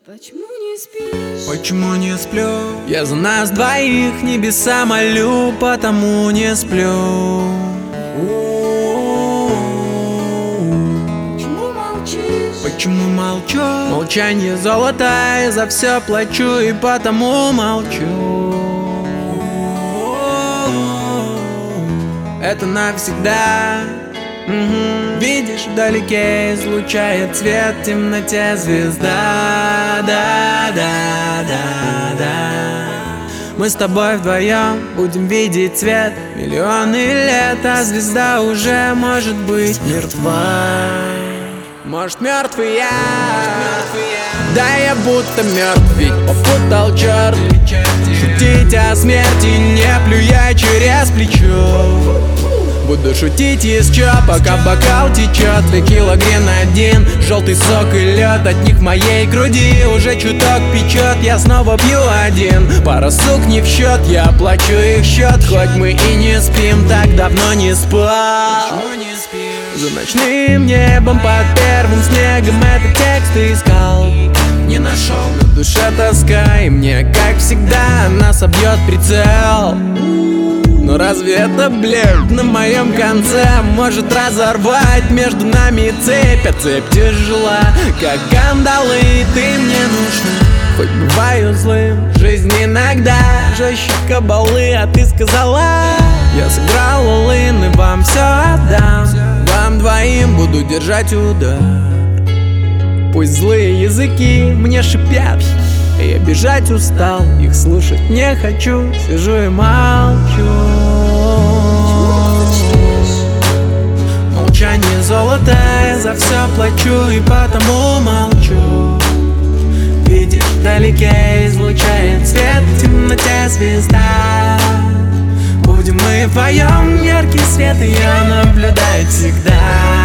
Почему не спишь? Почему не сплю? Я за нас двоих небеса молю, потому не сплю. Почему молчишь? Почему молчу? Молчание золото, я за все плачу и потому молчу. Это навсегда. Видишь, вдалеке излучает свет в темноте звезда. Да. Мы с тобой вдвоем будем видеть свет миллионы лет, а звезда уже может быть мертва. Может, мертвый я, да я будто мертв, ведь попутал черт. Шутить о смерти, не плюя через плечо. Буду шутить еще, пока бокал течет. Текила, гренадин, желтый сок и лед. От них в моей груди уже чуток печет. Я снова пью один, пара сук не в счет. Я плачу их счет, хоть мы и не спим. Так давно не спал. За ночным небом под первым снегом этот текст искал. Не нашел, на душе тоска, и мне, как всегда, нас обьет прицел. Но разве это блеф на моем конце может разорвать между нами цепь? А цепь тяжела, как кандалы, ты мне нужна. Хоть бываю злым, жизнь иногда жестче кабалы, а ты сказала: я сыграл all-in и вам все отдам. Вам двоим буду держать удар. Пусть злые языки мне шипят, я бежать устал, их слушать не хочу. Сижу и молчу. Молчание золото, я за все плачу и потому молчу. Видишь, вдалеке излучает свет в темноте звезда. Будем мы вдвоем, яркий свет ее наблюдает всегда.